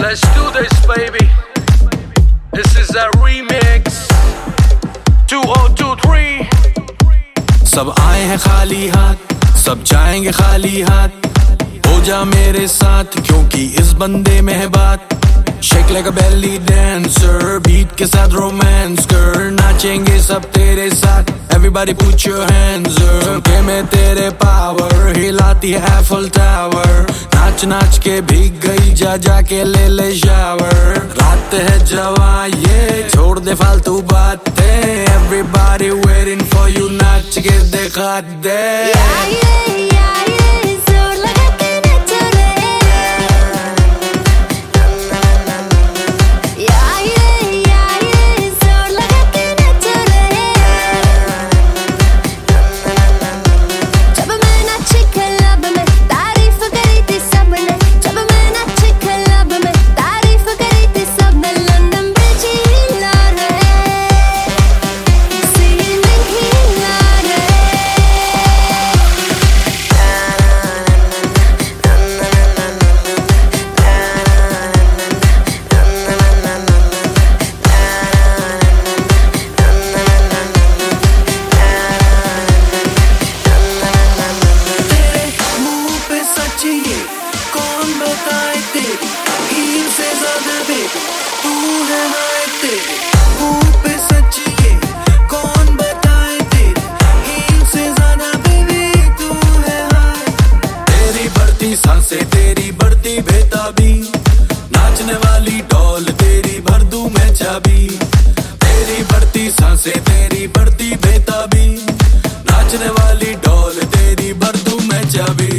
Let's do this, baby. This is a remix. 2023. सब आए हैं खाली हाथ, सब जाएंगे खाली हाथ। हो जा मेरे साथ क्योंकि इस बंदे में है बात। Shake like a belly dancer, beat के साथ रोमांस कर। नाचेंगे सब तेरे साथ, everybody put your hands up। सुनके मैं तेरे पावर, हिलाती है Eiffel Tower। नाच नाच के भीग गई, जा जा के ले ले शावर। रात है जवां ये, छोड़ दे फालतू बातें। Everybody waiting for you, नाच के दिखा दे। कौन बताए तेरी हीर से ज्यादा बेबी तू है हाय तेरे मुंह पे सच ये। कौन बताए तेरी हीर से ज्यादा बेबी तू है हाय। तेरी बढ़ती सांसें, तेरी बढ़ती बेताबी, नाचने वाली डॉल तेरी भर दूं मैं चाबी। तेरी बढ़ती सांसें, तेरी बढ़ती बेताबी, नाचने वाली डॉल तेरी भर दूं मैं चाबी।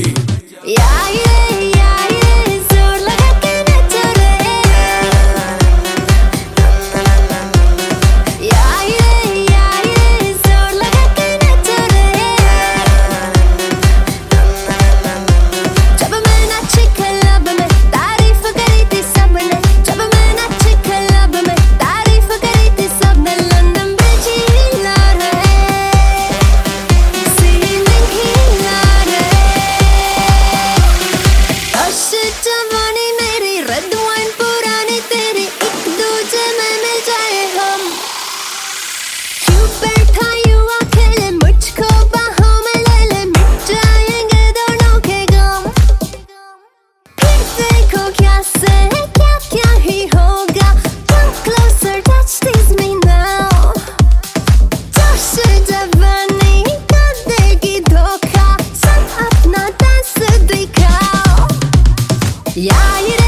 Yeah,